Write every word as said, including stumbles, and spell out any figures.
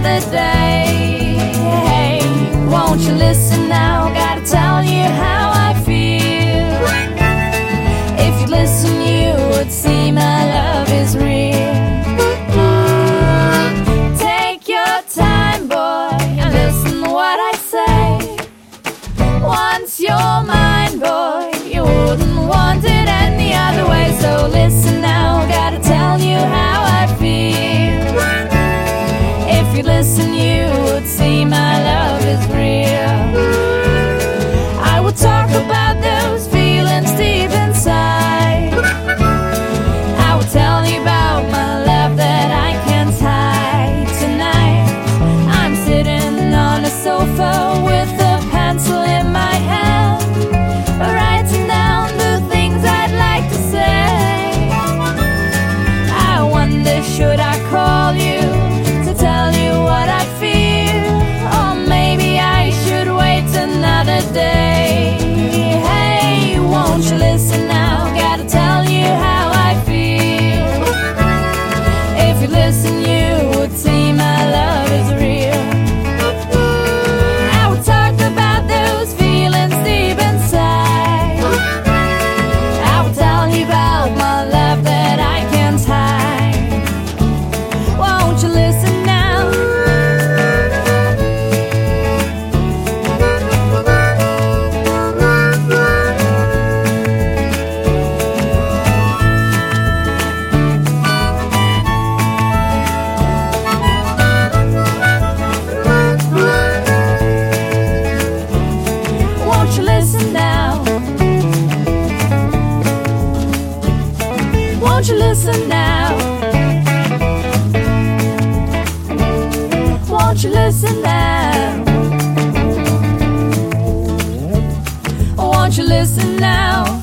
another day. Hey, won't you listen now? Gotta tell you how I feel. If you'd listen, you would see my love is real. Take your time, boy, and listen to what I say. Once you're mine, boy, you wouldn't want it any other way. So listen now, gotta tell you how I feel. If you listen, you would see my love is real. I would talk about those feelings deep inside. I would tell you about my love that I can't hide. Tonight, I'm sitting on a sofa with a pencil in my hand, writing down the things I'd like to say. I wonder, should I call you to tell you what I feel? Or maybe I should wait another day. Hey, won't you listen now? Gotta tell you how I feel. If you listen, you would see my love is real. I would talk about those feelings deep inside. I would tell you about my love that I can't hide. Won't you listen now? Won't you listen now? Won't you listen now? Won't you listen now? Won't you listen now?